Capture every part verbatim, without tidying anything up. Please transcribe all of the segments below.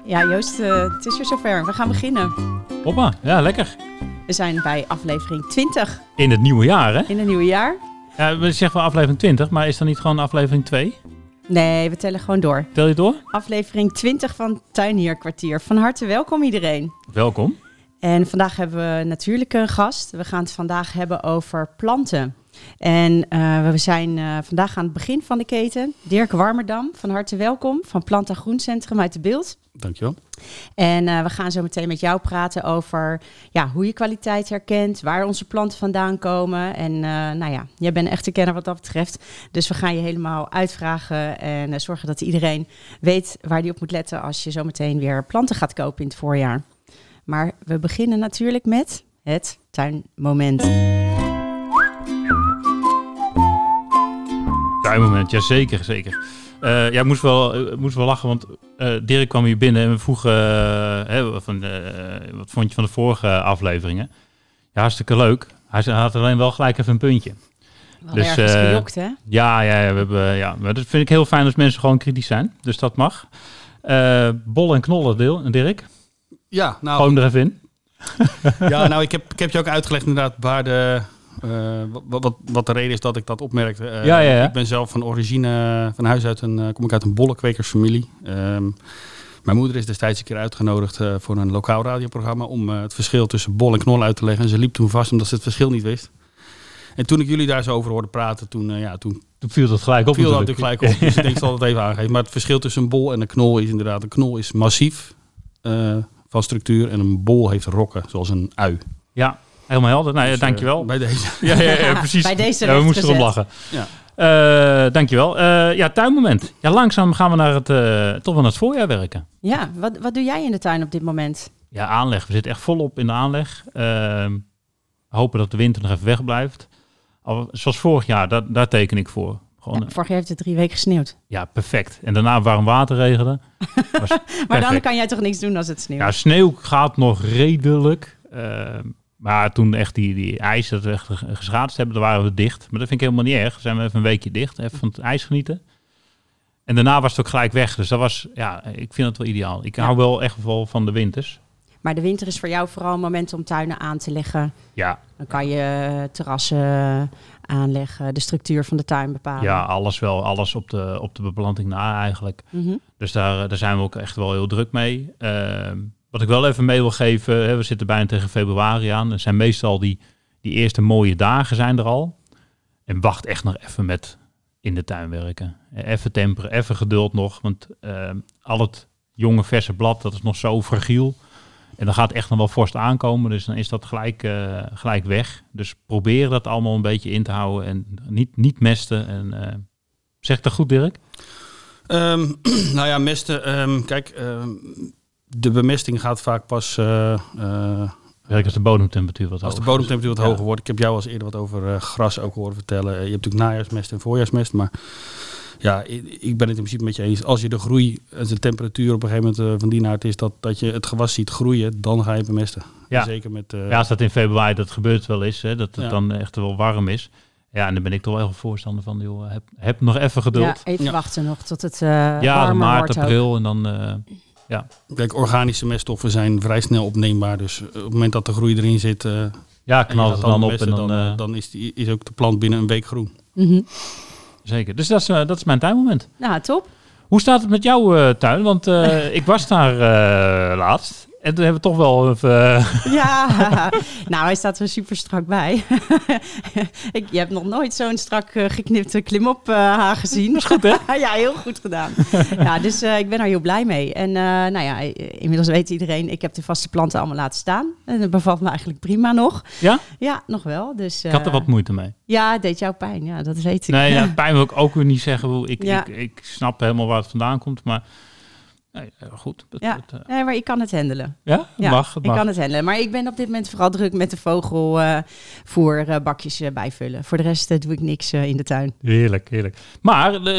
Ja, Joost, uh, het is weer zover. We gaan beginnen. Hoppa, ja, lekker. We zijn bij aflevering twintig. In het nieuwe jaar, hè? In het nieuwe jaar. Ja, we zeggen wel aflevering twintig, maar is dat niet gewoon aflevering twee? Nee, we tellen gewoon door. Tel je door? Aflevering twintig van Tuinierkwartier. Van harte welkom iedereen. Welkom. En vandaag hebben we natuurlijk een gast. We gaan het vandaag hebben over planten. En uh, we zijn uh, vandaag aan het begin van de keten. Dirk Warmerdam, van harte welkom van Planta Groencentrum uit de Beeld. Dankjewel. En uh, we gaan zo meteen met jou praten over ja, hoe je kwaliteit herkent, waar onze planten vandaan komen. En uh, nou ja, jij bent een echte kenner wat dat betreft. Dus we gaan je helemaal uitvragen en uh, zorgen dat iedereen weet waar die op moet letten als je zo meteen weer planten gaat kopen in het voorjaar. Maar we beginnen natuurlijk met het tuinmoment. Tuinmoment, ja zeker, zeker. Uh, ja, ik moest wel, uh, moest wel lachen, want uh, Dirk kwam hier binnen en we vroegen, uh, hè, van, uh, wat vond je van de vorige afleveringen? Ja, hartstikke leuk. Hij had alleen wel gelijk even een puntje. Wel dus, ergens uh, gejokt, hè? Ja, ja, ja, we hebben, ja, maar dat vind ik heel fijn als mensen gewoon kritisch zijn. Dus dat mag. Uh, bollen en knollen, deel, Dirk? Ja, nou... Gewoon er even in. Ja, nou, ik heb, ik heb je ook uitgelegd inderdaad waar de... Uh, wat, wat, wat de reden is dat ik dat opmerkte. Uh, ja, ja, ja. Ik ben zelf van origine, van huis uit een, uh, kom ik uit een bollenkwekersfamilie. Um, mijn moeder is destijds een keer uitgenodigd uh, voor een lokaal radioprogramma om uh, het verschil tussen bol en knol uit te leggen. En ze liep toen vast omdat ze het verschil niet wist. En toen ik jullie daar zo over hoorde praten, toen, uh, ja, toen, toen viel dat gelijk op. Viel dat natuurlijk gelijk op. Dus ik denk, ik zal het even aangeven. Maar het verschil tussen een bol en een knol is inderdaad, een knol is massief uh, van structuur en een bol heeft rokken, zoals een ui. Ja. Helemaal helder. Nou ja, dus, dankjewel. Uh, bij deze. Ja, ja, ja, precies. Bij deze ja, we moesten erom lachen. Ja. Uh, dankjewel. Uh, ja, tuinmoment. Ja, langzaam gaan we naar het, uh, toch wel naar het voorjaar werken. Ja, wat, wat doe jij in de tuin op dit moment? Ja, aanleg. We zitten echt volop in de aanleg. Uh, hopen dat de winter nog even wegblijft. Al, zoals vorig jaar, dat, daar teken ik voor. Gewoon, ja, vorig jaar heeft het drie weken gesneeuwd. Ja, perfect. En daarna warm water regenen. Maar dan kan jij toch niks doen als het sneeuwt? Ja, sneeuw gaat nog redelijk. Uh, Maar toen echt die, die ijs dat we echt geschaatst hebben, dan waren we dicht. Maar dat vind ik helemaal niet erg. Dan zijn we even een weekje dicht, even van het ijs genieten. En daarna was het ook gelijk weg. Dus dat was, ja, ik vind het wel ideaal. Ik ja. hou wel echt wel van de winters. Maar de winter is voor jou vooral een moment om tuinen aan te leggen. Ja. Dan kan je terrassen aanleggen, de structuur van de tuin bepalen. Ja, alles wel. Alles op de, op de beplanting na eigenlijk. Mm-hmm. Dus daar, daar zijn we ook echt wel heel druk mee. Uh, Wat ik wel even mee wil geven, hè, we zitten bijna tegen februari aan. Er zijn meestal die, die eerste mooie dagen zijn er al. En wacht echt nog even met in de tuin werken. Even temperen, even geduld nog. Want uh, al het jonge verse blad, dat is nog zo fragiel. En dan gaat echt nog wel vorst aankomen. Dus dan is dat gelijk, uh, gelijk weg. Dus probeer dat allemaal een beetje in te houden. En niet, niet mesten. En, uh, zeg ik dat goed, Dirk? Um, nou ja, mesten. Um, kijk... Um De bemesting gaat vaak pas... Uh, uh, Werk als de bodemtemperatuur wat als hoger de bodemtemperatuur wat ja. hoger wordt. Ik heb jou al eens eerder wat over uh, gras ook horen vertellen. Uh, je hebt natuurlijk najaarsmest en voorjaarsmest. Maar ja, ik, ik ben het in principe met je eens. Als je de groei, als de temperatuur op een gegeven moment uh, van die aard is... Dat, dat je het gewas ziet groeien, dan ga je bemesten. Ja, zeker met, uh, ja als dat in februari, dat gebeurt wel eens. Hè, dat het ja. dan echt wel warm is. Ja, en dan ben ik toch wel heel voorstander van, joh, heb, heb nog even geduld. Ja, even ja. wachten nog tot het uh, ja, warmer maart, wordt april ook. En dan... Uh, Ja. Kijk, organische meststoffen zijn vrij snel opneembaar. Dus op het moment dat de groei erin zit... Uh, ja, knalt het dan, dan op en dan... Dan, uh, dan is, die, is ook de plant binnen een week groen. Mm-hmm. Zeker. Dus dat is, uh, dat is mijn tuinmoment. Nou, top. Hoe staat het met jouw uh, tuin? Want uh, ik was daar uh, laatst. En toen hebben we toch wel even... Uh... Ja, nou, hij staat er super strak bij. ik, je hebt nog nooit zo'n strak uh, geknipte klimop uh, haar gezien. Dat is goed, hè? Ja, heel goed gedaan. Ja, dus uh, ik ben er heel blij mee. En uh, nou ja, inmiddels weet iedereen, ik heb de vaste planten allemaal laten staan. En dat bevalt me eigenlijk prima nog. Ja? Ja, nog wel. Dus, uh, ik had er wat moeite mee. Ja, het deed jou pijn. Ja, dat weet ik. Nee, ja, pijn wil ik ook weer niet zeggen. Hoe ik, ja. ik, ik snap helemaal waar het vandaan komt, maar... Nee, goed. Het, ja, het, uh... nee, maar ik kan het handelen. Ja, het ja, mag. Het ik mag. kan het handelen. Maar ik ben op dit moment vooral druk met de vogelvoerbakjes uh, uh, bijvullen. Voor de rest uh, doe ik niks uh, in de tuin. Heerlijk, heerlijk. Maar de, uh,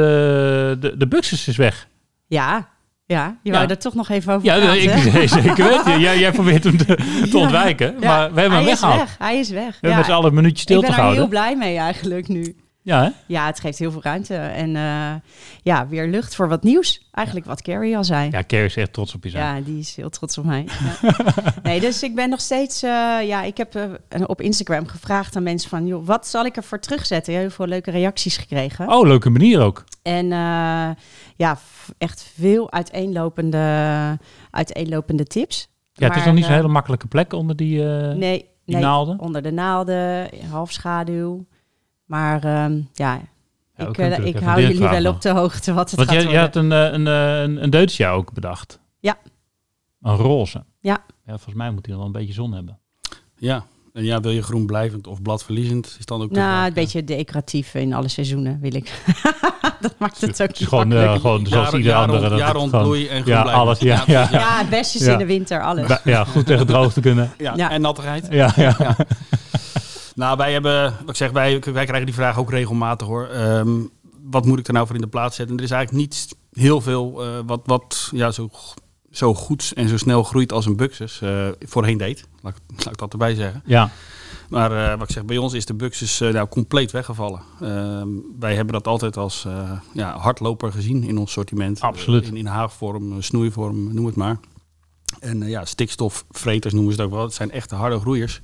de, de buxus is weg. Ja, ja. Je ja. wou daar toch nog even over ja, praten. Ja, ik zeker weten. Jij, jij probeert hem te, te ja. ontwijken. Maar ja, we hebben hij hem weggehaald. Is weg. Hij is weg. We hebben ja. met z'n allen een minuutje stil te houden. Ik ben er heel blij mee eigenlijk nu. Ja, hè? Ja, het geeft heel veel ruimte. En uh, ja, weer lucht voor wat nieuws. Eigenlijk ja. wat Carrie al zei. Ja, Carrie is echt trots op je zijn. Ja, die is heel trots op mij. Ja. Nee, dus ik ben nog steeds... Uh, ja, ik heb uh, op Instagram gevraagd aan mensen van... joh, wat zal ik ervoor terugzetten? Heel veel leuke reacties gekregen. Oh, leuke manier ook. En uh, ja, f- echt veel uiteenlopende, uiteenlopende tips. Ja, maar, het is nog niet zo'n uh, hele makkelijke plek onder die, uh, nee, die nee, naalden. onder de naalden, half schaduw. Maar um, ja... Ja, ik uh, ik even hou jullie wel nog. op de hoogte wat het Want gaat jij, jij had een, een, een, een deutsje ook bedacht. Ja. Een roze. Ja. Ja, volgens mij moet hij wel een beetje zon hebben. Ja, en ja, wil je groen blijvend of bladverliezend? Is dan ook nou, een beetje decoratief in alle seizoenen wil ik. Dat maakt het ook niet gewoon, uh, gewoon zoals jaar, ieder jaar andere. Rond, jaar rond bloei en groen ja, blijven. alles. Ja, ja, ja. ja bestjes ja. in de winter, alles. Ba- ja, goed tegen droog te kunnen. Ja, Ja. en nattigheid. Ja, ja. Ja. Nou, wij hebben, wat ik zeg, wij, wij krijgen die vraag ook regelmatig hoor. Um, wat moet ik er nou voor in de plaats zetten? Er is eigenlijk niet heel veel uh, wat, wat ja, zo, zo goed en zo snel groeit als een Buxus uh, voorheen deed. Laat, laat ik dat erbij zeggen. Ja. Maar uh, wat ik zeg, bij ons is de Buxus uh, nou compleet weggevallen. Uh, wij hebben dat altijd als uh, ja, hardloper gezien in ons sortiment. Absoluut. Uh, in, in haagvorm, snoeivorm, noem het maar. En uh, ja, stikstofvreters noemen ze het ook wel. Het zijn echte harde groeiers.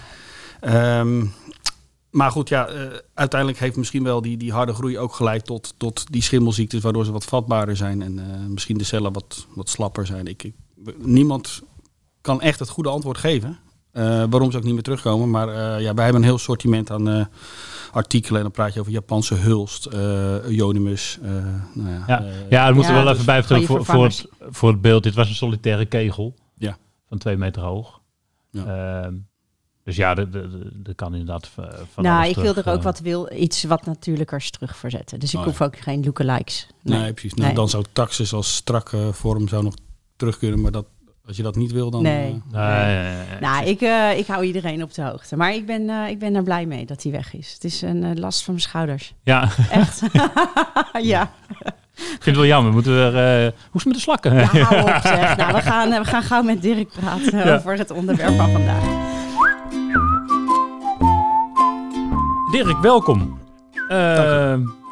Ja. Um, maar goed, ja, uh, uiteindelijk heeft misschien wel die, die harde groei ook geleid tot, tot die schimmelziektes, waardoor ze wat vatbaarder zijn en uh, misschien de cellen wat, wat slapper zijn. Ik, ik, niemand kan echt het goede antwoord geven. Uh, waarom ze ook niet meer terugkomen. Maar uh, ja, wij hebben een heel sortiment aan uh, artikelen. En dan praat je over Japanse hulst, uh, Euonymus. Uh, nou ja, Ja. uh, ja, dat moeten we ja, wel dus even bij vertellen voor, voor, het, voor het beeld. Dit was een solitaire kegel ja. van twee meter hoog. Ja. Uh, dus ja, er kan inderdaad van Nou, alles ik terug, wil er ook wat wil, iets wat natuurlijkers terug verzetten. Dus ik oh, hoef ja. ook geen lookalikes. Nee, nee precies. Nou, nee. Dan zou Taxus als strakke vorm zou nog terug kunnen. Maar dat, als je dat niet wil, dan... Nee. Uh, Nee, nee, nee, nee. Nou, ik, uh, ik hou iedereen op de hoogte. Maar ik ben, uh, ik ben er blij mee dat hij weg is. Het is een uh, last van mijn schouders. Ja. Echt? Ja. Ik vind het wel jammer. Moeten we er, uh, hoe is het met de slakken? Ja, hou op zeg. Nou, we gaan, uh, we gaan gauw met Dirk praten ja. over het onderwerp van vandaag. Dirk, welkom. Uh,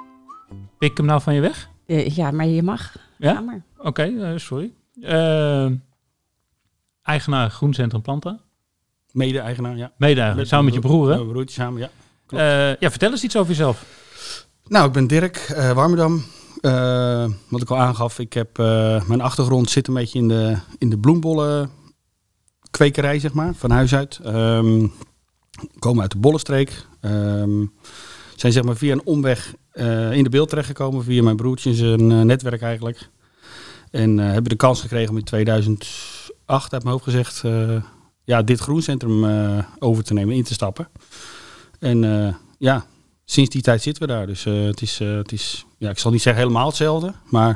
pik ik hem nou van je weg? Uh, ja, maar je mag. Ja? Oké, okay, uh, sorry. Uh, eigenaar Groencentrum Planta. Mede-eigenaar, ja. Mede-eigenaar, met, samen met je broer, hè? Mijn broertje samen, ja. Uh, ja, vertel eens iets over jezelf. Nou, ik ben Dirk uh, Warmerdam. Uh, wat ik al aangaf, ik heb uh, mijn achtergrond zit een beetje in de, in de bloembollen kwekerij, zeg maar, van huis uit. Um, komen uit de Bollenstreek. Um, zijn zeg maar via een omweg uh, in de beeld terechtgekomen, via mijn broertje, zijn uh, netwerk eigenlijk. En uh, hebben de kans gekregen om in tweeduizend acht, uit mijn hoofd gezegd, uh, ja, dit groencentrum uh, over te nemen, in te stappen. En uh, ja, sinds die tijd zitten we daar. Dus uh, het is, uh, het is ja, ik zal niet zeggen helemaal hetzelfde, maar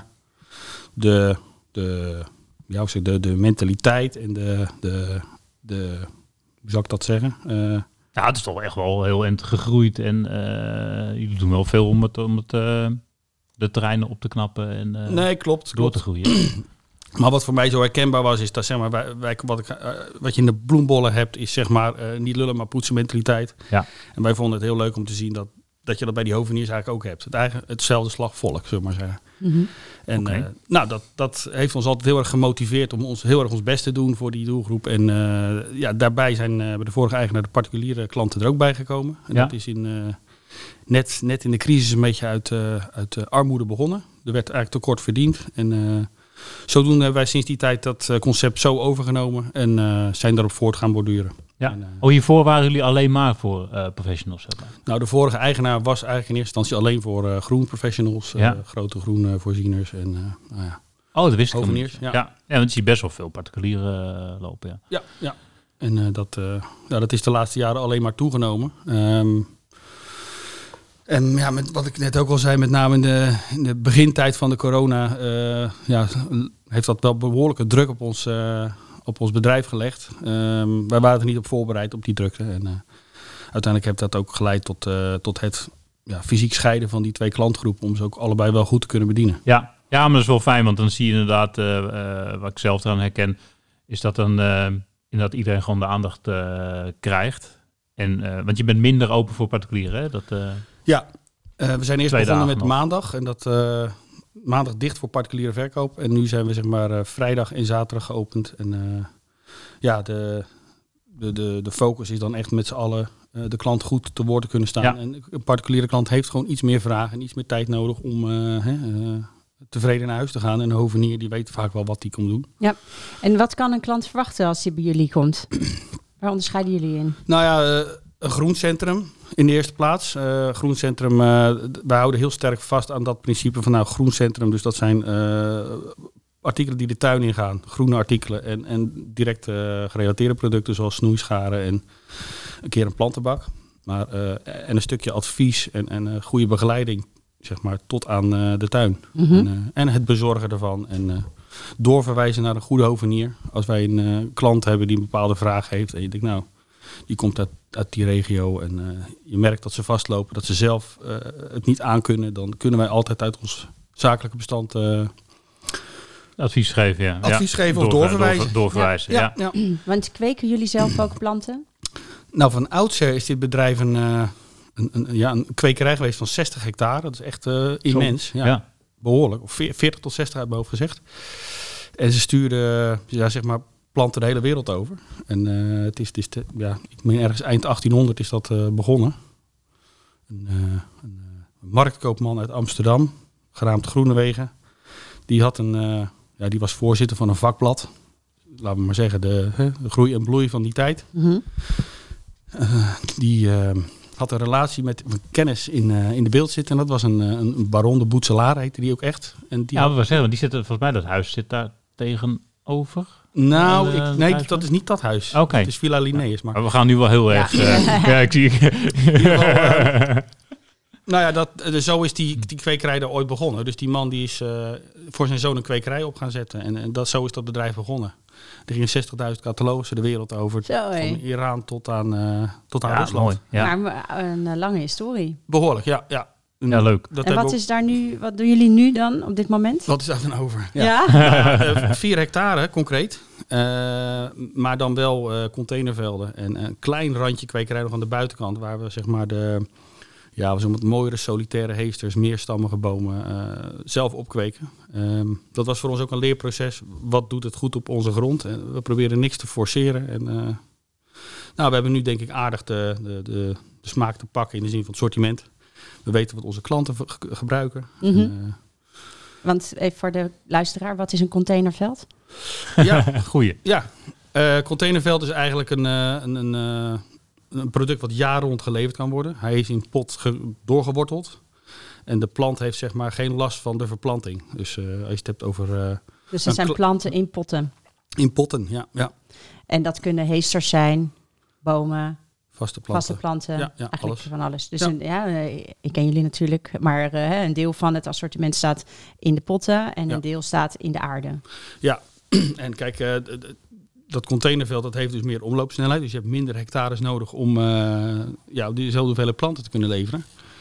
de, de, ja, de, de mentaliteit en de, de, de, hoe zou ik dat zeggen? Uh, ja, het is toch echt wel heel eind gegroeid en uh, jullie doen wel veel om het, om het uh, de terreinen op te knappen en uh, nee, klopt, door klopt. te groeien. Maar wat voor mij zo herkenbaar was, is dat zeg maar, wij, wij, wat, ik, uh, wat je in de bloembollen hebt, is zeg maar uh, niet lullen, maar poetsen mentaliteit. Ja. En wij vonden het heel leuk om te zien dat, dat je dat bij die hoveniers eigenlijk ook hebt. Het eigen, hetzelfde slag volk, zullen we maar zeggen. Mm-hmm. En okay. uh, nou, dat, dat heeft ons altijd heel erg gemotiveerd om ons heel erg ons best te doen voor die doelgroep. En uh, ja, daarbij zijn uh, bij de vorige eigenaar de particuliere klanten er ook bij gekomen. En ja. dat is in, uh, net, net in de crisis een beetje uit, uh, uit uh, armoede begonnen. Er werd eigenlijk tekort verdiend. En uh, zodoende hebben wij sinds die tijd dat uh, concept zo overgenomen en uh, zijn daarop voort gaan borduren. Ja. En, uh, oh, hiervoor waren jullie alleen maar voor uh, professionals? Zeg maar. Nou, de vorige eigenaar was eigenlijk in eerste instantie alleen voor uh, groen professionals, uh, ja. grote groene voorzieners en uh, nou ja. Oh, dat wist ik hoveniers, niet. Ja. Ja. ja, want je ziet best wel veel particulieren uh, lopen. Ja, ja, ja. En uh, dat, uh, ja, dat is de laatste jaren alleen maar toegenomen. Um, en ja, met wat ik net ook al zei, met name in de, in de begintijd van de corona, uh, ja, heeft dat wel behoorlijke druk op ons, uh, op ons bedrijf gelegd. Um, wij waren er niet op voorbereid op die drukte. En uh, uiteindelijk heeft dat ook geleid tot, uh, tot het ja, fysiek scheiden van die twee klantgroepen, om ze ook allebei wel goed te kunnen bedienen. Ja, ja, maar dat is wel fijn, want dan zie je inderdaad, uh, uh, wat ik zelf eraan herken, is dat dan uh, inderdaad iedereen gewoon de aandacht uh, krijgt. En, uh, want je bent minder open voor particulieren, hè? Dat, uh... Ja, Uh, we zijn eerst Twee begonnen met nog. maandag. En dat uh, maandag dicht voor particuliere verkoop. En nu zijn we zeg maar uh, vrijdag en zaterdag geopend. En uh, ja, de, de, de, de focus is dan echt met z'n allen uh, de klant goed te woord te kunnen staan. Ja. En een particuliere klant heeft gewoon iets meer vragen en iets meer tijd nodig om uh, hè, uh, tevreden naar huis te gaan. En de hovenier die weet vaak wel wat hij komt doen. Ja. En wat kan een klant verwachten als hij bij jullie komt? Waar onderscheiden jullie in? Nou ja, uh, een groencentrum in de eerste plaats. Uh, groencentrum, uh, wij houden heel sterk vast aan dat principe van nou groencentrum. Dus dat zijn uh, artikelen die de tuin ingaan, groene artikelen en, en direct uh, gerelateerde producten zoals snoeischaren en een keer een plantenbak. Maar, uh, en een stukje advies en, en uh, goede begeleiding, zeg maar, tot aan uh, de tuin. Mm-hmm. En, uh, en het bezorgen ervan. En uh, doorverwijzen naar een goede hovenier. Als wij een uh, klant hebben die een bepaalde vraag heeft en je denkt nou, die komt uit, uit die regio en uh, je merkt dat ze vastlopen, dat ze zelf uh, het niet aankunnen, dan kunnen wij altijd uit ons zakelijke bestand uh, advies geven, ja. Advies ja. geven of Doorver, doorverwijzen. Doorver, doorverwijzen, ja. Ja, ja. ja. Want kweken jullie zelf ook planten? Nou, van oudsher is dit bedrijf een, uh, een, een, ja, een kwekerij geweest van zestig hectare. Dat is echt uh, immens. Ja, ja. Behoorlijk. Of veertig tot zestig uit mijn hoofd gezegd. En ze stuurden, ja, zeg maar, planten de hele wereld over. En uh, het is, het is te, ja, ik meen ergens eind achttienhonderd is dat uh, begonnen. Een, uh, een uh, marktkoopman uit Amsterdam, genaamd Groenewegen, die had een, uh, ja, die was voorzitter van een vakblad. Laten we maar zeggen, de, hè, de groei en bloei van die tijd. Mm-hmm. Uh, die uh, had een relatie met een kennis in, uh, in de beeld zitten. En dat was een, een baron de Boetselaar, heette die ook echt. En die ja, had... we zeggen, die zit, volgens mij dat huis zit daar tegenover. Nou, ik, nee, dat, dat is niet dat huis. Oké. Okay. Het is Villa Linnaeus. Maar... maar we gaan nu wel heel erg... Ja, uh, ja ik zie... geval, uh, nou ja, dat, dus zo is die, die kwekerij er ooit begonnen. Dus die man die is uh, voor zijn zoon een kwekerij op gaan zetten. En, en dat, zo is dat bedrijf begonnen. Er gingen zestigduizend catalogussen de wereld over. Zo, van Iran tot aan, uh, tot aan ja, Rusland. Mooi, ja. Maar een uh, lange historie. Behoorlijk, ja. ja. Ja, leuk. Dat en wat, ook... is daar nu, wat doen jullie nu dan op dit moment? Wat is daar dan over? Ja? ja? Nou, uh, vier hectare, concreet. Uh, maar dan wel uh, containervelden. En een klein randje kwekerij nog aan de buitenkant. Waar we zeg maar de... Ja, we wat mooiere solitaire heesters, meerstammige bomen uh, zelf opkweken. Um, dat was voor ons ook een leerproces. Wat doet het goed op onze grond? En we proberen niks te forceren. En, uh, nou, we hebben nu denk ik aardig de, de, de, de smaak te pakken in de zin van het sortiment. We weten wat onze klanten ge- gebruiken. Mm-hmm. En, uh, Want even voor de luisteraar, wat is een containerveld? Ja, goeie. Ja, uh, containerveld is eigenlijk een... Uh, een, een uh, Een product wat jaar rond geleverd kan worden. Hij is in pot ge- doorgeworteld. En de plant heeft zeg maar geen last van de verplanting. Dus uh, als je het hebt over... Uh, dus er zijn kla- planten in potten? In potten, ja. ja. En dat kunnen heesters zijn, bomen, vaste planten, vaste planten ja, ja, eigenlijk alles. van alles. Dus ja. Een, ja, ik ken jullie natuurlijk, maar uh, een deel van het assortiment staat in de potten en ja. een deel staat in de aarde. Ja, en kijk... Uh, d- d- dat containerveld dat heeft dus meer omloopsnelheid. Dus je hebt minder hectares nodig om uh, ja, dezelfde hoeveelheid planten te kunnen leveren.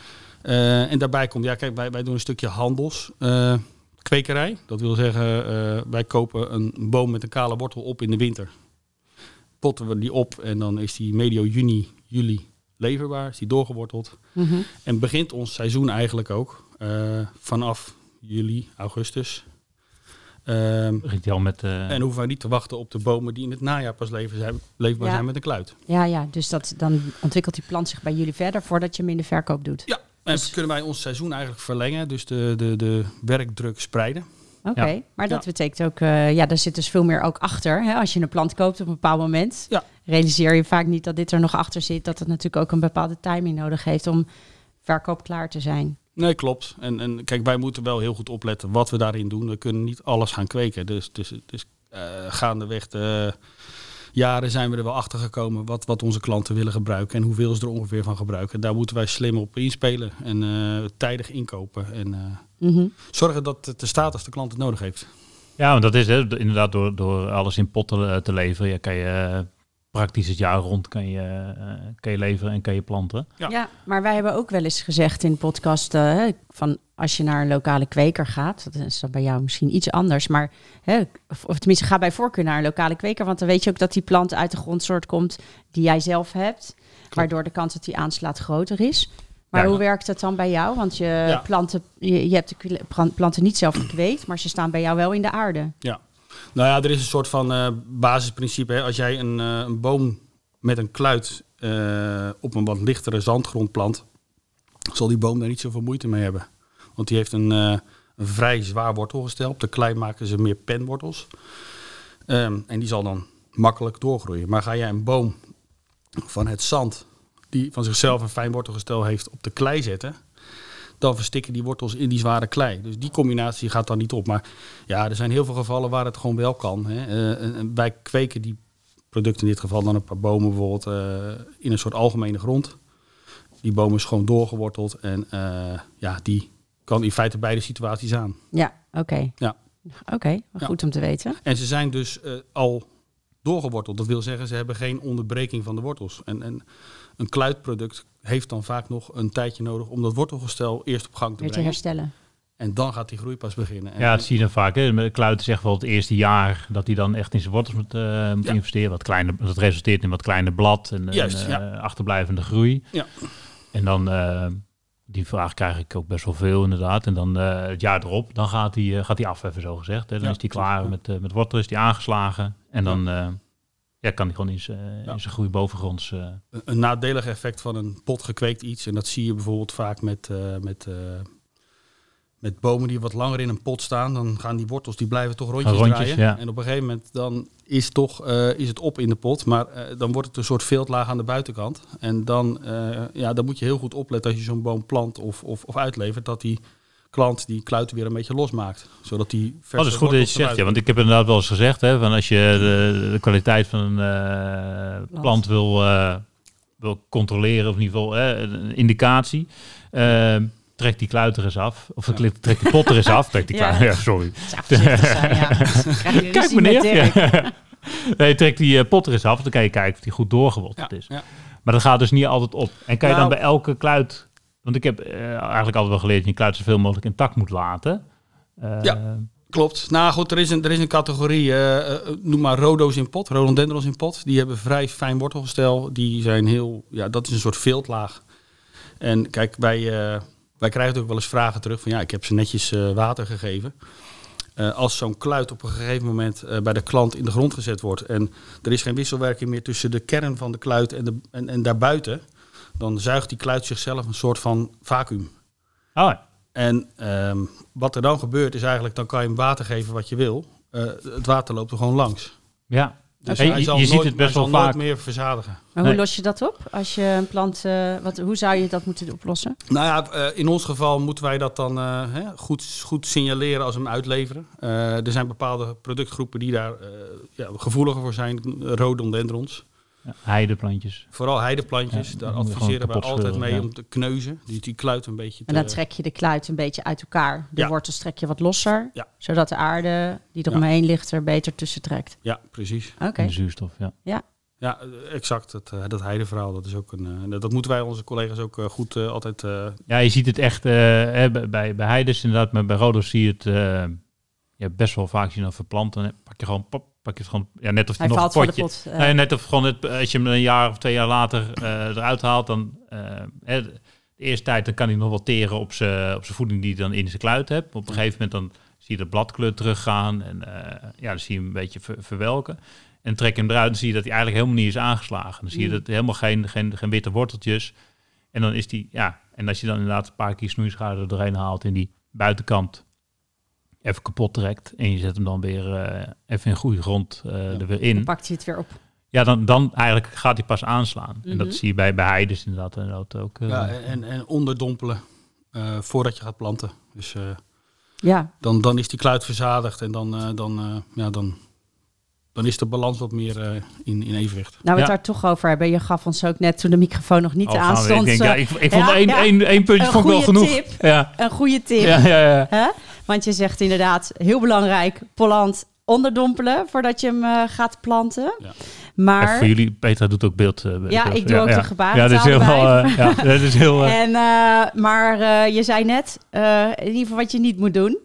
Uh, en daarbij komt, ja kijk, wij, wij doen een stukje handels. Uh, kwekerij, dat wil zeggen, uh, wij kopen een boom met een kale wortel op in de winter. Potten we die op en dan is die medio juni, juli leverbaar. Is die doorgeworteld. Mm-hmm. En begint ons seizoen eigenlijk ook uh, vanaf juli, augustus... Um, al met, uh... En hoeven wij niet te wachten op de bomen die in het najaar pas leven zijn, leefbaar ja. zijn met een kluit. Ja, ja, dus dat, dan ontwikkelt die plant zich bij jullie verder voordat je hem in de verkoop doet. Ja, en dus... kunnen wij ons seizoen eigenlijk verlengen, dus de, de, de werkdruk spreiden. Oké, okay, ja. maar dat ja. betekent ook, uh, ja, daar zit dus veel meer ook achter. Hè? Als je een plant koopt op een bepaald moment, ja. realiseer je vaak niet dat dit er nog achter zit. Dat het natuurlijk ook een bepaalde timing nodig heeft om verkoopklaar te zijn. Nee, klopt. En, en kijk, wij moeten wel heel goed opletten wat we daarin doen. We kunnen niet alles gaan kweken. Dus, dus, dus uh, gaandeweg de jaren zijn we er wel achter gekomen wat, wat onze klanten willen gebruiken en hoeveel ze er ongeveer van gebruiken. Daar moeten wij slim op inspelen en uh, tijdig inkopen. En uh, mm-hmm. zorgen dat het er staat als de klant het nodig heeft. Ja, want dat is hè, inderdaad door, door alles in potten te leveren. Ja, kan je... Uh, praktisch het jaar rond kan je, uh, kan je leveren en kan je planten. Ja. ja, maar wij hebben ook wel eens gezegd in de podcast... Uh, van als je naar een lokale kweker gaat... dat is dan bij jou misschien iets anders... maar hè, of tenminste ga bij voorkeur naar een lokale kweker... want dan weet je ook dat die plant uit de grondsoort komt... die jij zelf hebt... Klopt. Waardoor de kans dat die aanslaat groter is... Maar Ja. hoe werkt het dan bij jou? Want je, Ja. planten, je, je hebt de kle- planten niet zelf gekweekt, maar ze staan bij jou wel in de aarde. Ja. Nou ja, er is een soort van uh, basisprincipe. Hè. Als jij een, uh, een boom met een kluit uh, op een wat lichtere zandgrond plant, zal die boom daar niet zoveel moeite mee hebben. Want die heeft een, uh, een vrij zwaar wortelgestel. Op de klei maken ze meer penwortels. Um, en die zal dan makkelijk doorgroeien. Maar ga jij een boom van het zand, die van zichzelf een fijn wortelgestel heeft, op de klei zetten, dan verstikken die wortels in die zware klei. Dus die combinatie gaat dan niet op. Maar ja, er zijn heel veel gevallen waar het gewoon wel kan. Hè. Uh, wij kweken die producten in dit geval dan een paar bomen bijvoorbeeld uh, in een soort algemene grond. Die boom is gewoon doorgeworteld en uh, ja, die kan in feite beide situaties aan. Ja, oké. Okay. Ja. Oké, okay, goed ja. om te weten. En ze zijn dus uh, al doorgeworteld. Dat wil zeggen, ze hebben geen onderbreking van de wortels. En, en een kluitproduct heeft dan vaak nog een tijdje nodig om dat wortelgestel eerst op gang te Weer brengen. te herstellen. En dan gaat die groei pas beginnen. En ja, dat zie je dan vaak. Hè. Kluiten zegt wel het eerste jaar dat hij dan echt in zijn wortels moet, uh, moet ja. investeren. Wat kleine, dat resulteert in wat kleine blad en, Juist, en ja. uh, achterblijvende groei. Ja. En dan, uh, die vraag krijg ik ook best wel veel inderdaad. En dan uh, het jaar erop, dan gaat hij uh, gaat hij afheffen zo gezegd. Hè. Dan ja, is hij klaar ja. met, uh, met wortel, is hij aangeslagen. En dan uh, ja, kan hij gewoon in zijn uh, ja. groei bovengronds... Uh... Een, een nadelig effect van een pot gekweekt iets. En dat zie je bijvoorbeeld vaak met... Uh, met uh, Met bomen die wat langer in een pot staan, dan gaan die wortels die blijven toch rondjes, rondjes draaien. Ja. En op een gegeven moment dan is, toch, uh, is het op in de pot, maar uh, dan wordt het een soort viltlaag aan de buitenkant. En dan, uh, ja, dan moet je heel goed opletten als je zo'n boom plant of, of, of uitlevert, dat die klant die kluiten weer een beetje losmaakt. Zodat die verse oh, dat is goed dat je zegt, ja, want ik heb inderdaad wel eens gezegd, hè, van als je de, de kwaliteit van een uh, plant wil, uh, wil controleren, of in ieder geval uh, een indicatie... Uh, trek die kluit er eens af. Of ja. trek die pot er eens af. Trek die kluit. Ja. ja, sorry. Zijn, ja. Kijk meneer. Ja. Nee, trek die uh, pot er eens af. Dan kan je kijken of die goed doorgeworteld ja. is. Ja. Maar dat gaat dus niet altijd op. En kan je nou, dan bij elke kluit... Want ik heb uh, eigenlijk altijd wel geleerd... dat je een kluit zoveel mogelijk intact moet laten. Uh, ja, klopt. Nou goed, er is een, er is een categorie... Uh, uh, noem maar rhodo's in pot. Rhododendrons in pot. Die hebben vrij fijn wortelgestel. Die zijn heel... Ja, dat is een soort viltlaag. En kijk, bij... Uh, Wij krijgen ook wel eens vragen terug van ja, ik heb ze netjes uh, water gegeven. Uh, als zo'n kluit op een gegeven moment uh, bij de klant in de grond gezet wordt en er is geen wisselwerking meer tussen de kern van de kluit en, de, en, en daarbuiten, dan zuigt die kluit zichzelf een soort van vacuüm. Oh. En um, wat er dan gebeurt is eigenlijk, dan kan je hem water geven wat je wil. Uh, het water loopt er gewoon langs. Ja. Dus hey, hij zal, je nooit, ziet het best hij wel zal vaak. nooit meer verzadigen. Maar nee. hoe los je dat op? Als je een plant, uh, wat, hoe zou je dat moeten oplossen? Nou ja, uh, in ons geval moeten wij dat dan uh, hè, goed, goed signaleren als we hem uitleveren. Uh, er zijn bepaalde productgroepen die daar uh, ja, gevoeliger voor zijn. Rhododendrons. Ja, heideplantjes. Vooral heideplantjes. Ja, daar adviseren we altijd mee ja. om te kneuzen. Die, die kluit een beetje te... En dan trek je de kluit een beetje uit elkaar. De ja. wortels trek je wat losser. Ja. Zodat de aarde die eromheen ja. ligt er beter tussen trekt. Ja, precies. Oké. Okay. De zuurstof, ja. Ja, ja exact. Dat, uh, dat heideverhaal, dat is ook een... Uh, dat moeten wij onze collega's ook uh, goed uh, altijd... Uh... Ja, je ziet het echt uh, bij, bij, bij heides inderdaad. Maar bij rhodos zie je het uh, ja, best wel vaak zien dan verplanten. Dan pak je gewoon... Pop, pak je het gewoon, ja, net of hij nog valt een potje. Pot, uh. nee, net of gewoon het, als je hem een jaar of twee jaar later uh, eruit haalt, dan uh, hè, de eerste tijd dan kan hij nog wel teren op zijn op zijn voeding die hij dan in zijn kluit hebt. Op een gegeven moment dan zie je de bladkleur teruggaan en uh, ja, dan zie je hem een beetje ver, verwelken. En trek je hem eruit, dan zie je dat hij eigenlijk helemaal niet is aangeslagen. Dan zie je dat helemaal geen, geen, geen witte worteltjes. En dan is die, ja, en als je dan inderdaad een paar keer snoeischade er doorheen haalt in die buitenkant, even kapot trekt en je zet hem dan weer uh, even in goede grond uh, ja. er weer in. Dan pakt hij het weer op. Ja, dan, dan eigenlijk gaat hij pas aanslaan. Mm-hmm. En dat zie je bij, bij heides inderdaad, inderdaad ook. Uh, ja, en, en onderdompelen uh, voordat je gaat planten. Dus uh, ja. dan, dan is die kluit verzadigd en dan, uh, dan, uh, ja, dan, dan is de balans wat meer uh, in, in evenwicht. Nou, we het ja. daar toch over hebben. Je gaf ons ook net toen de microfoon nog niet oh, aanstond. Ik, denk, ja, ik, ik vond ja, één, ja. één, één puntje vond ik wel genoeg. Tip, ja. Een goede tip. Ja, ja, ja. Huh? Want je zegt inderdaad, heel belangrijk, plant onderdompelen voordat je hem uh, gaat planten. Ja. Maar en voor jullie, Petra doet ook beeld. Uh, ja, beeld. ik doe ja, ook ja. de gebaren. Ja, dat is heel wel. Uh, ja, dat is heel. Uh... En, uh, maar uh, je zei net, uh, in ieder geval wat je niet moet doen.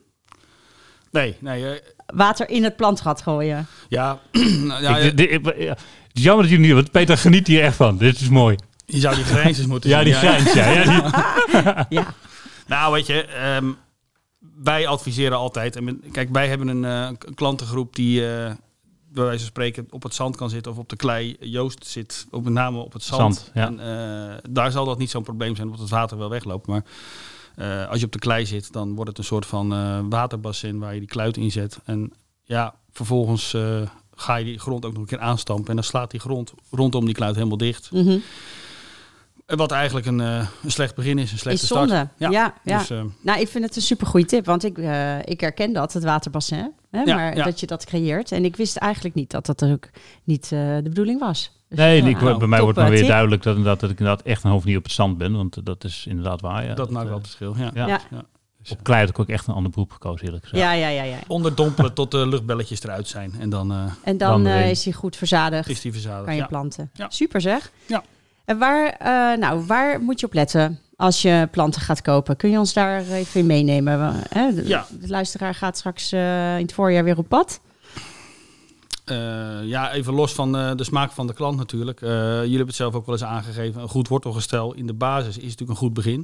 Nee, nee. Uh... Water in het plantgat gooien. Ja, nou, ja, ik, de, de, de, ja. Het is jammer dat jullie niet, want Petra geniet hier echt van. Dit is mooi. Je zou die grijnsjes moeten ja, zien. die grijns, ja. ja, die... ja. Nou, weet je, um, wij adviseren altijd. En kijk, wij hebben een uh, klantengroep die, uh, bij wijze van spreken, op het zand kan zitten of op de klei. Joost zit ook met name op het zand. zand ja. En uh, daar zal dat niet zo'n probleem zijn, omdat het water wel wegloopt. Maar uh, als je op de klei zit, dan wordt het een soort van uh, waterbassin waar je die kluit in zet. En ja, vervolgens uh, ga je die grond ook nog een keer aanstampen. En dan slaat die grond rondom die kluit helemaal dicht. Mm-hmm. Wat eigenlijk een, uh, een slecht begin is, een slechte is zonde. start. Ja, ja. ja. Dus, uh, nou, ik vind het een supergoeie tip, want ik, uh, ik herken dat, het waterbassin. Hè, ja, maar ja. dat je dat creëert. En ik wist eigenlijk niet dat dat ook niet uh, de bedoeling was. Dus nee, uh, ik, nou, bij mij top, wordt maar uh, weer tip. duidelijk dat, dat, dat ik inderdaad echt een hoofd niet op het zand ben. Want dat is inderdaad waar. Ja. dat, dat maakt uh, wel het verschil. Ja. Ja. Ja. Ja. Op klei had ik ook echt een ander beroep gekozen, eerlijk gezegd. Ja, ja, ja, ja. Onderdompelen tot de luchtbelletjes eruit zijn. En dan, uh, En dan, Dan uh, erin. is hij goed verzadigd. is die verzadigd. Kan je Ja. planten. Ja. Super zeg. Ja. En waar, uh, nou, waar moet je op letten als je planten gaat kopen? Kun je ons daar even in meenemen? Hè? De, Ja. de luisteraar gaat straks uh, in het voorjaar weer op pad. Uh, ja, even los van uh, de smaak van de klant natuurlijk. Uh, jullie hebben het zelf ook wel eens aangegeven. Een goed wortelgestel in de basis is natuurlijk een goed begin.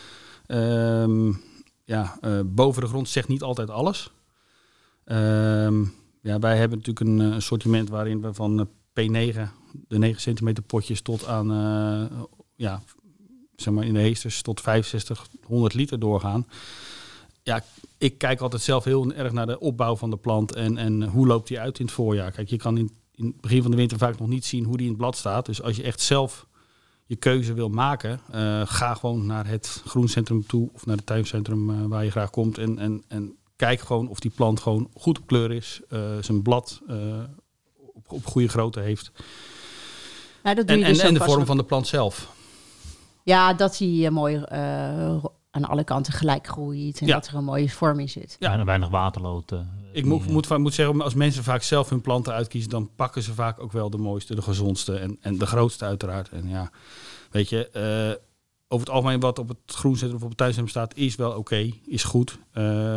Um, ja, uh, boven de grond zegt niet altijd alles. Um, ja, wij hebben natuurlijk een, een sortiment waarin we van uh, P negen, de negen centimeter potjes, tot aan, uh, ja, zeg maar in de heesters tot vijfenzestig, honderd liter doorgaan. Ja, ik kijk altijd zelf heel erg naar de opbouw van de plant en, en hoe loopt die uit in het voorjaar. Kijk, je kan in, in het begin van de winter vaak nog niet zien hoe die in het blad staat. Dus als je echt zelf je keuze wil maken, uh, ga gewoon naar het groencentrum toe of naar het tuincentrum uh, waar je graag komt. En, en, en kijk gewoon of die plant gewoon goed op kleur is, uh, zijn blad uh, op, op goede grootte heeft. Nou, dat doe En, je dus en, en de ook vorm als- van de plant zelf. Ja, dat hij uh, mooi uh, aan alle kanten gelijk groeit. En Ja. dat er een mooie vorm in zit. Ja. Bijna weinig waterlood. Uh, Ik moet, moet, moet zeggen, als mensen vaak zelf hun planten uitkiezen, dan pakken ze vaak ook wel de mooiste, de gezondste en, en de grootste uiteraard. En ja, weet je, uh, over het algemeen wat op het groencentrum of op het tuincentrum staat, is wel oké, okay, is goed. Uh,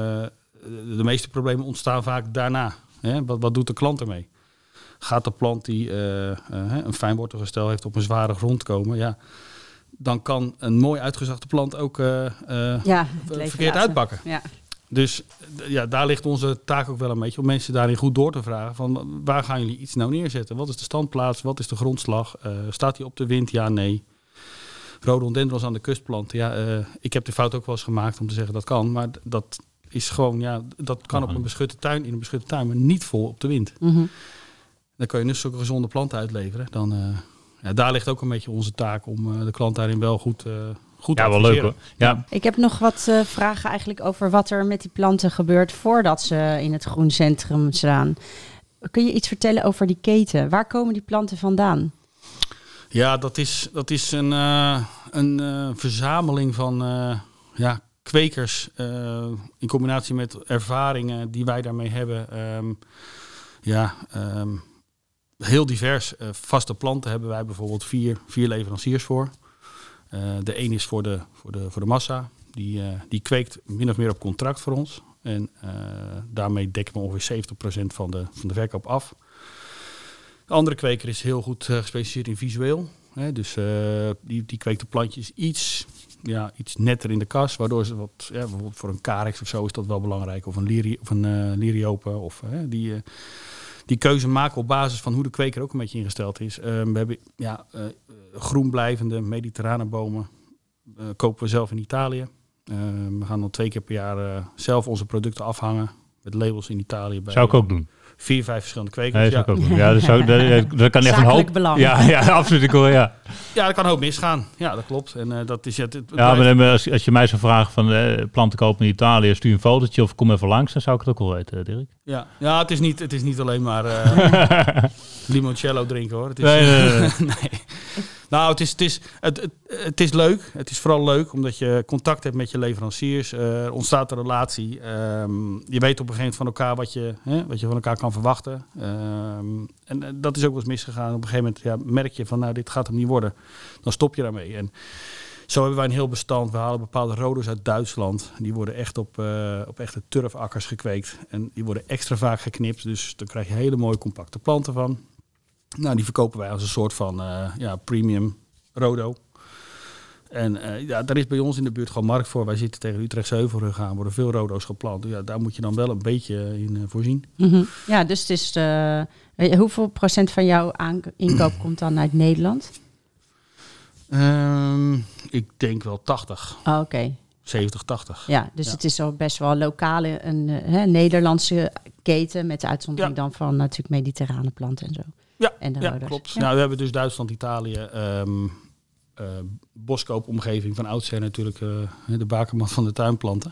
de meeste problemen ontstaan vaak daarna. Hè? Wat, wat doet de klant ermee? Gaat de plant die uh, uh, een fijn wortelgestel heeft op een zware grond komen? Ja, dan kan een mooi uitgezaagde plant ook uh, uh, Ja, het leven verkeerd laten. uitpakken. Ja. Dus ja, daar ligt onze taak ook wel een beetje om mensen daarin goed door te vragen. Van waar gaan jullie iets nou neerzetten? Wat is de standplaats? Wat is de grondslag? Uh, staat die op de wind? Ja, nee. Rhododendrons aan de kustplanten. Ja, uh, ik heb de fout ook wel eens gemaakt om te zeggen dat kan. Maar dat is gewoon, ja, dat kan op een beschutte tuin, in een beschutte tuin, maar niet vol op de wind. Mm-hmm. Dan kan je dus zulke gezonde planten uitleveren. Dan, uh, ja, daar ligt ook een beetje onze taak om uh, de klant daarin wel goed, uh, goed te ja, wel adviseren. leuk hoor. Ja. Ik heb nog wat uh, vragen eigenlijk over wat er met die planten gebeurt voordat ze in het groencentrum staan. Kun je iets vertellen over die keten? Waar komen die planten vandaan? Ja, dat is, dat is een, uh, een uh, verzameling van uh, ja, kwekers uh, in combinatie met ervaringen die wij daarmee hebben. Um, ja, um, heel divers. Uh, vaste planten hebben wij bijvoorbeeld vier, vier leveranciers voor. Uh, de een is voor de, voor de, voor de massa. Die, uh, die kweekt min of meer op contract voor ons. En uh, daarmee dekken we ongeveer zeventig procent van de, van de verkoop af. De andere kweker is heel goed uh, gespecialiseerd in visueel. Hè, dus uh, die, die kweekt de plantjes iets, ja, iets netter in de kas. Waardoor ze wat, ja, bijvoorbeeld voor een carex of zo is dat wel belangrijk. Of een, liri, of een uh, liriope. Of, uh, die, uh, die keuze maken op basis van hoe de kweker ook een beetje ingesteld is. Uh, we hebben ja, uh, groen blijvende mediterrane bomen. Uh, kopen we zelf in Italië. Uh, we gaan dan twee keer per jaar uh, zelf onze producten afhangen. Met labels in Italië. Bij, Zou ik ook doen. Vier, vijf verschillende kwekers. Nee, ja. zou ik ook doen. Ja, dat, zou, dat, dat kan echt een Zakelijk hoop. belang. Ja, ja, absoluut. Ik hoor, ja. Ja, dat kan een hoop misgaan. Ja, dat klopt. En uh, dat is het. het Ja, blijft... maar als, als je mij zou vragen van eh, planten kopen in Italië, stuur een fotootje of kom even langs, dan zou ik het ook wel weten, Dirk. Ja, ja het, is niet, het is niet alleen maar uh, limoncello drinken hoor. Het is, Nee, nee, nee. nee. Nou, het is, het, is, het, het, het is leuk. Het is vooral leuk omdat je contact hebt met je leveranciers. Uh, er ontstaat een relatie. Um, je weet op een gegeven moment van elkaar wat je, hè, wat je van elkaar kan verwachten. Um, en uh, dat is ook wel eens misgegaan. Op een gegeven moment ja, merk je van nou, dit gaat hem niet worden. Dan stop je daarmee. En zo hebben wij een heel bestand. We halen bepaalde roders uit Duitsland. Die worden echt op, uh, op echte turfakkers gekweekt. En die worden extra vaak geknipt. Dus dan krijg je hele mooie compacte planten van. Nou, die verkopen wij als een soort van uh, ja, premium Rodo. En uh, ja, daar is bij ons in de buurt gewoon markt voor. Wij zitten tegen Utrechtse Heuvelrug aan, worden veel Rodo's geplant. Ja, daar moet je dan wel een beetje in uh, voorzien. Mm-hmm. Ja, dus het is uh, hoeveel procent van jouw aan- inkoop komt dan uit Nederland? Um, ik denk wel tachtig. Oh, oké. Okay. zeventig, tachtig. Ja, dus ja. het is al best wel lokale, een uh, Nederlandse keten met de uitzondering ja. dan van natuurlijk mediterrane planten en zo. Ja, en de ja Rodo's. klopt. Ja. Nou, we hebben dus Duitsland, Italië, um, uh, boskoopomgeving van oudsher natuurlijk uh, de bakermat van de tuinplanten.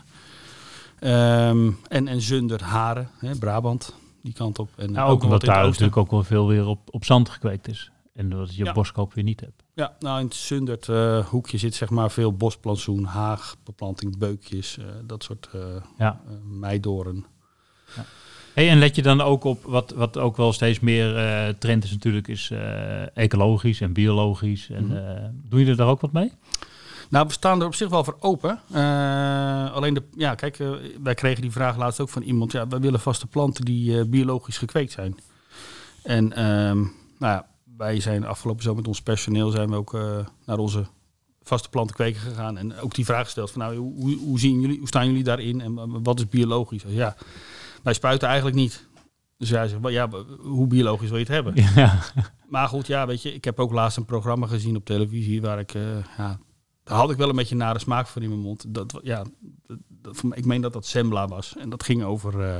Um, en, en Zunder, Haren, hè, Brabant, die kant op. En nou, ook omdat daar natuurlijk ook wel veel weer op, op zand gekweekt is. En dat je ja. boskoop weer niet hebt. Ja, nou in het Zundert uh, hoekje zit zeg maar veel bosplantsoen, haagbeplanting, beukjes, uh, dat soort uh, ja. uh, meidoren. Ja. Hey, en let je dan ook op, wat, wat ook wel steeds meer uh, trend is natuurlijk, is uh, ecologisch en biologisch. En, mm-hmm. uh, doe je er daar ook wat mee? Nou, we staan er op zich wel voor open. Uh, alleen, de, ja, kijk, uh, wij kregen die vraag laatst ook van iemand. Ja, wij willen vaste planten die uh, biologisch gekweekt zijn. En um, nou ja, wij zijn afgelopen zomer met ons personeel zijn we ook uh, naar onze vaste plantenkweken gegaan. En ook die vraag gesteld van, nou, hoe, hoe, zien jullie, hoe staan jullie daarin en wat is biologisch? Ja, wij spuiten eigenlijk niet. Dus hij zegt, ja, hoe biologisch wil je het hebben? Ja. Maar goed, ja, weet je, ik heb ook laatst een programma gezien op televisie waar ik, uh, ja, daar had ik wel een beetje nare smaak voor in mijn mond. Dat, ja, dat, dat, ik meen dat dat Sembla was. En dat ging over uh,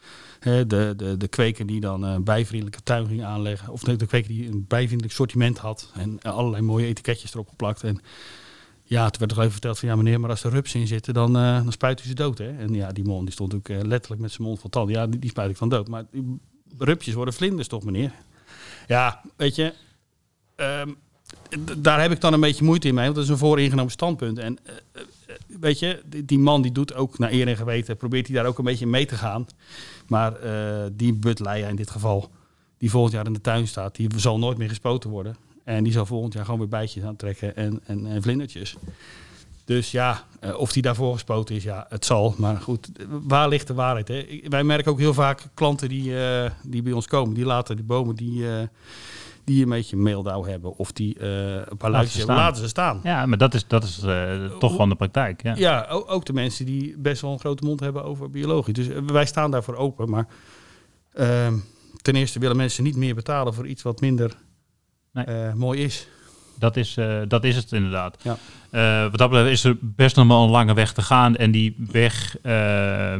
de, de, de kweker die dan een bijvriendelijke tuin ging aanleggen. Of de, de kweker die een bijvriendelijk sortiment had. En allerlei mooie etiketjes erop geplakt. En ja, toen werd er even verteld van, ja meneer, maar als er rups in zitten, dan, uh, dan spuit u ze dood. Hè? En ja, die man die stond ook uh, letterlijk met zijn mond vol tanden. Ja, die, die spuit ik van dood. Maar die rupjes worden vlinders toch, meneer? Ja, weet je, um, d- daar heb ik dan een beetje moeite in mee. Want dat is een vooringenomen standpunt. En uh, uh, weet je, die, die man die doet ook naar eer en geweten, probeert hij daar ook een beetje in mee te gaan. Maar uh, die Bud Leija in dit geval, die volgend jaar in de tuin staat, die zal nooit meer gespoten worden. En die zal volgend jaar gewoon weer bijtjes aantrekken en, en, en vlindertjes. Dus ja, uh, of die daarvoor gespoten is, ja, het zal. Maar goed, waar ligt de waarheid? Hè? Wij merken ook heel vaak klanten die, uh, die bij ons komen. Die laten die bomen die, uh, die een beetje meeldauw hebben. Of die uh, een paar luikjes hebben, laten ze staan. Ja, maar dat is, dat is uh, toch gewoon de praktijk. Ja, ja ook, ook de mensen die best wel een grote mond hebben over biologie. Dus uh, wij staan daarvoor open. Maar uh, ten eerste willen mensen niet meer betalen voor iets wat minder... Nee. Uh, mooi is. Dat is, uh, dat is het inderdaad. Ja. Uh, wat dat betreft is er best nog wel een lange weg te gaan. En die weg uh,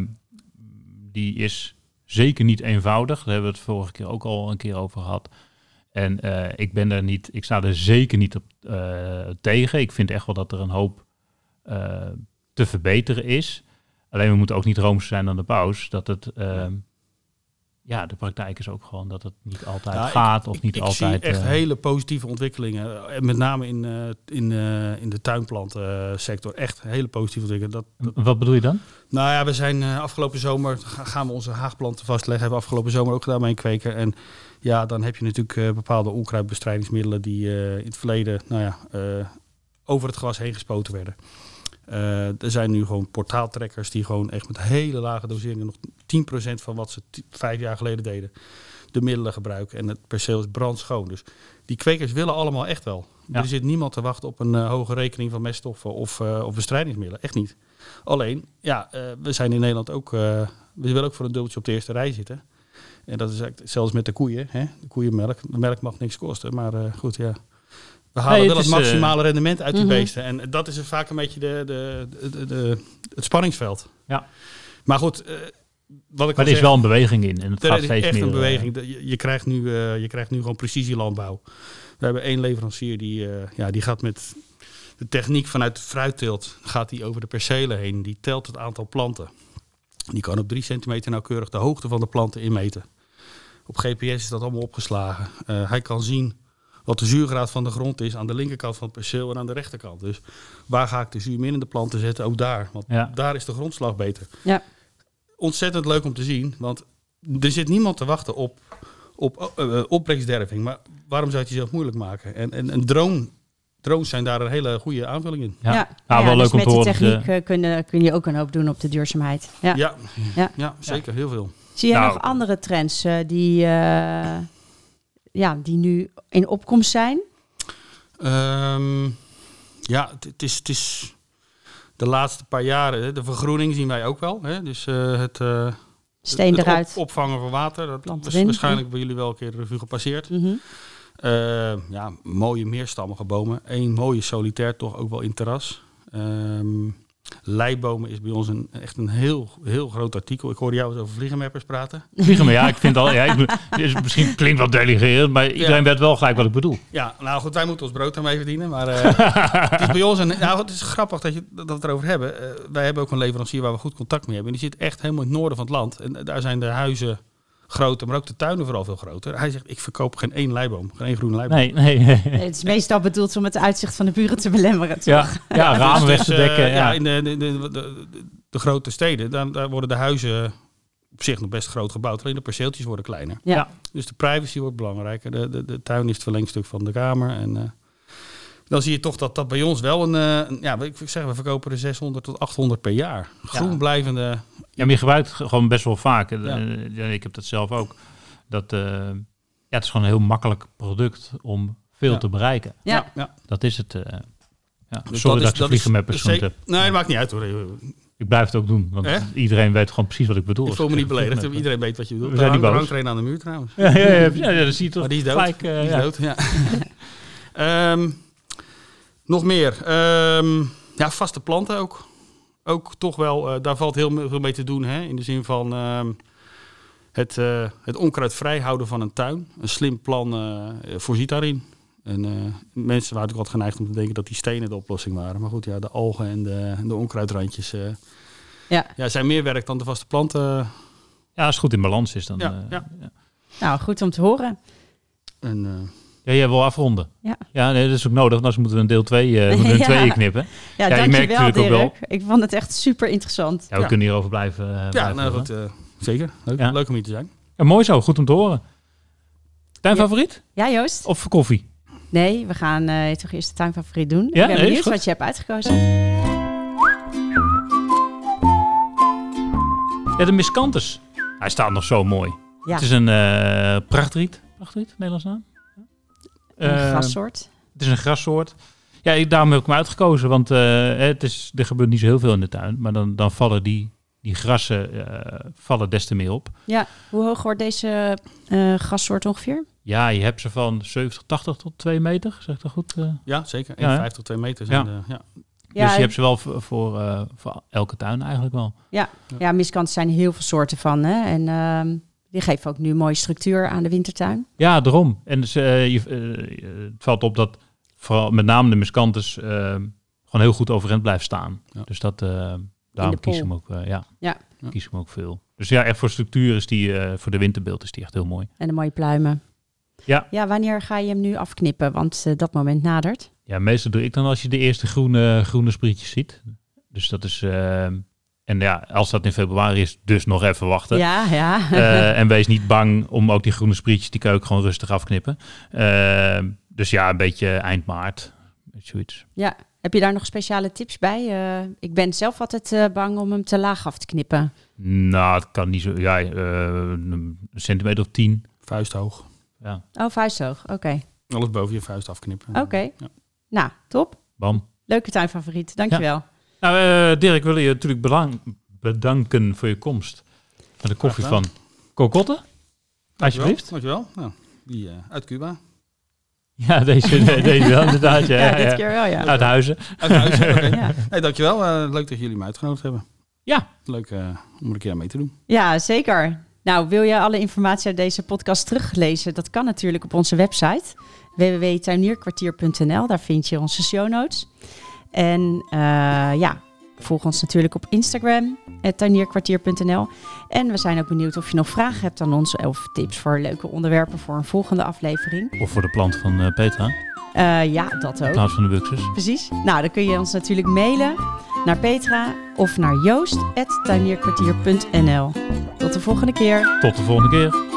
die is zeker niet eenvoudig. Daar hebben we het vorige keer ook al een keer over gehad. En uh, ik ben daar niet, ik sta er zeker niet op uh, tegen. Ik vind echt wel dat er een hoop uh, te verbeteren is. Alleen we moeten ook niet rooms zijn aan de paus. Dat het... Uh, Ja, de praktijk is ook gewoon dat het niet altijd ja, gaat ik, of niet ik, ik altijd... Ik zie echt uh, hele positieve ontwikkelingen. En met name in, uh, in, uh, in de tuinplantensector. Echt hele positieve ontwikkelingen. Dat, dat... Wat bedoel je dan? Nou ja, we zijn uh, afgelopen zomer... gaan we onze haagplanten vastleggen. Hebben we afgelopen zomer ook gedaan bij een kweker. En ja, dan heb je natuurlijk uh, bepaalde onkruidbestrijdingsmiddelen... die uh, in het verleden nou ja, uh, over het gras heen gespoten werden. Uh, er zijn nu gewoon portaaltrekkers die gewoon echt met hele lage doseringen nog tien procent van wat ze t- vijf jaar geleden deden, de middelen gebruiken. En het perceel is brandschoon. Dus die kwekers willen allemaal echt wel. Ja. Er zit niemand te wachten op een uh, hoge rekening van meststoffen of, uh, of bestrijdingsmiddelen. Echt niet. Alleen, ja, uh, we zijn in Nederland ook, uh, we willen ook voor een dubbeltje op de eerste rij zitten. En dat is eigenlijk zelfs met de koeien, hè? De koeienmelk. De melk mag niks kosten, maar uh, goed, ja. We halen nee, wel het, het maximale uh, rendement uit die mm-hmm. beesten. En dat is vaak een beetje de, de, de, de, de, het spanningsveld. Ja. Maar goed, uh, wat ik maar er is wel een beweging in. En het er gaat is steeds echt meer, een beweging. Je, je, krijgt nu, uh, je krijgt nu gewoon precisielandbouw. We hebben één leverancier die, uh, ja, die gaat met de techniek vanuit de fruitteelt... gaat die over de percelen heen. Die telt het aantal planten. Die kan op drie centimeter nauwkeurig de hoogte van de planten inmeten. Op G P S is dat allemaal opgeslagen. Uh, hij kan zien... wat de zuurgraad van de grond is aan de linkerkant van het perceel en aan de rechterkant. Dus waar ga ik de zuurminnende planten zetten? Ook daar. Want ja. daar is de grondslag beter. Ja. Ontzettend leuk om te zien. Want er zit niemand te wachten op, op uh, opbrengstderving. Maar waarom zou je het jezelf moeilijk maken? En, en een drone, drones zijn daar een hele goede aanvulling in. Ja, ja. Nou, ja, wel dus leuk om te horen. Met die techniek uh, kun, kun je ook een hoop doen op de duurzaamheid. Ja, ja. ja. ja zeker. Ja. Heel veel. Zie je nou, nog andere trends uh, die... Uh, Ja, die nu in opkomst zijn? Um, ja, het, het, is, het is de laatste paar jaren, hè, de vergroening zien wij ook wel. Hè? Dus uh, het, uh, Steen het eruit. op, opvangen van water, dat Plant was erin. waarschijnlijk bij jullie wel een keer de revue gepasseerd. Mm-hmm. Uh, ja, mooie meerstammige bomen. Eén mooie solitair toch ook wel in terras. Um, Leibomen is bij ons een, echt een heel, heel groot artikel. Ik hoorde jou eens over vliegenmeppers praten. Vliegen, maar ja, ik vind al, ja, ik, dus misschien klinkt wat deligerend, maar iedereen ja. weet wel gelijk wat ik bedoel. Ja, nou goed, wij moeten ons brood daarmee verdienen. Maar uh, het is bij ons een, nou, het is grappig dat, je, dat we het erover hebben. Uh, wij hebben ook een leverancier waar we goed contact mee hebben. En die zit echt helemaal in het noorden van het land. En daar zijn de huizen groter, maar ook de tuinen vooral veel groter. Hij zegt, ik verkoop geen één leiboom, geen één groene leiboom. Nee, nee. nee. Het is meestal bedoeld om het uitzicht van de buren te belemmeren, toch? Ja, ja, ramen weg te dekken. Uh, ja. ja, in de, de, de, de, de grote steden, daar, daar worden de huizen op zich nog best groot gebouwd. Alleen de perceeltjes worden kleiner. Ja. Dus de privacy wordt belangrijker. De, de, de tuin is het verlengstuk van de kamer. En uh, dan zie je toch dat dat bij ons wel een... Uh, een ja, ik zeg, we verkopen er zeshonderd tot achthonderd per jaar. Groen ja. blijvende... Ja, maar je gebruikt het gewoon best wel vaak. Ja. Ja. Ik heb dat zelf ook. Dat, uh, ja, het is gewoon een heel makkelijk product om veel ja. te bereiken. Ja. Ja. Dat is het. Uh, ja. Dus Sorry dat, dat ik de vliegenmeppers genoemd heb. Nee, dat maakt niet uit hoor. Ik blijf het ook doen, want eh? iedereen weet gewoon precies wat ik bedoel. Ik voel me niet beledigd. Iedereen weet wat je bedoelt. We zijn er niet hangt er een aan de muur trouwens. Ja, ja, ja, ja, ja, dat zie je toch. Maar die is dood. Gelijk, uh, die is ja. dood, ja. um, nog meer. Um, ja, vaste planten ook. Ook toch wel, uh, daar valt heel veel mee te doen. Hè? In de zin van um, het, uh, het onkruid vrijhouden van een tuin. Een slim plan uh, voorziet daarin. En uh, mensen waren ook wat geneigd om te denken dat die stenen de oplossing waren. Maar goed, ja, de algen en de, de onkruidrandjes uh, ja. Ja, zijn meer werk dan de vaste planten. Ja, als het goed in balans is dan. Ja, uh, ja. Ja. Nou, goed om te horen. En, uh, ja, jij wil afronden. Ja, ja nee, dat is ook nodig, want anders moeten we een deel twee uh, ja. tweeën knippen. Ja, ja, dankjewel Dirk. Ook wel, ik vond het echt super interessant. Ja, we ja. kunnen hierover blijven. Uh, ja, blijven nou goed, uh, zeker. Leuk, ja. leuk om hier te zijn. Ja, mooi zo, goed om te horen. Tuin ja. favoriet? Ja, Joost. Of koffie? Nee, we gaan uh, toch eerst de tuinfavoriet doen. Ja, ik ben nee, benieuwd wat je hebt uitgekozen. Ja, de miscanthus. Hij staat nog zo mooi. Ja. Het is een uh, prachtriet. Prachtriet, Nederlands naam? Een uh, grassoort. Het is een grassoort. Ja, ik, daarom heb ik hem uitgekozen. Want uh, het is, er gebeurt niet zo heel veel in de tuin. Maar dan, dan vallen die, die grassen uh, vallen des te meer op. Ja, hoe hoog wordt deze uh, grassoort ongeveer? Ja, je hebt ze van zeventig, tachtig tot twee meter. Zeg ik dat goed? Uh, ja, zeker. één komma vijftig tot twee meter. Zijn ja. De, ja. Ja, dus je hebt ze wel voor, voor, uh, voor elke tuin eigenlijk wel. Ja, ja. ja miscanthus zijn heel veel soorten van. Hè? En uh, die geven ook nu mooie structuur aan de wintertuin. Ja, daarom. En dus, uh, je, uh, het valt op dat vooral met name de miscanthus uh, gewoon heel goed overeind blijft staan. Ja. Dus dat, uh, daarom kies ik hem ook, uh, ja, ja. kies hem ook veel. Dus ja, echt voor structuur is die, uh, voor de winterbeeld is die echt heel mooi. En de mooie pluimen. Ja. Ja, wanneer ga je hem nu afknippen? Want uh, dat moment nadert. Ja, meestal doe ik dan als je de eerste groene, groene sprietjes ziet. Dus dat is... Uh, en ja, als dat in februari is, dus nog even wachten. Ja, ja. uh, en wees niet bang om ook die groene sprietjes, die kan je ook gewoon rustig afknippen. Uh, dus ja, een beetje eind maart. Zoiets. Ja, heb je daar nog speciale tips bij? Uh, ik ben zelf altijd uh, bang om hem te laag af te knippen. Nou, het kan niet zo... Ja, uh, een centimeter of tien. Vuisthoog. Ja. Oh, vuisthoog. Oké. Okay. Alles boven je vuist afknippen. Oké. Okay. Ja. Nou, top. Bam. Leuke tuinfavoriet. Dankjewel. Ja. Nou, uh, Dirk, wil je natuurlijk belang- bedanken voor je komst. Met de koffie van Cocotte. Alsjeblieft. Dankjewel. Nou, die uh, uit Cuba. Ja, deze, deze wel inderdaad. Ja, ja, ja, dit ja. keer wel, ja. Uit Huizen. Uit Huizen, oké. Okay. Ja. Hey, dankjewel. Uh, leuk dat jullie me uitgenodigd hebben. Ja. Leuk uh, om er een keer aan mee te doen. Ja, zeker. Nou, wil je alle informatie uit deze podcast teruglezen? Dat kan natuurlijk op onze website w w w punt tuinierkwartier punt n l. Daar vind je onze show notes. En uh, ja, volg ons natuurlijk op Instagram, at tuinierkwartier punt n l. En we zijn ook benieuwd of je nog vragen hebt aan ons of tips voor leuke onderwerpen voor een volgende aflevering. Of voor de plant van uh, Petra. Uh, ja, dat ook. In plaats van de buxus. Precies. Nou, dan kun je ons natuurlijk mailen naar Petra of naar joost at tuinierkwartier punt n l. Tot de volgende keer. Tot de volgende keer.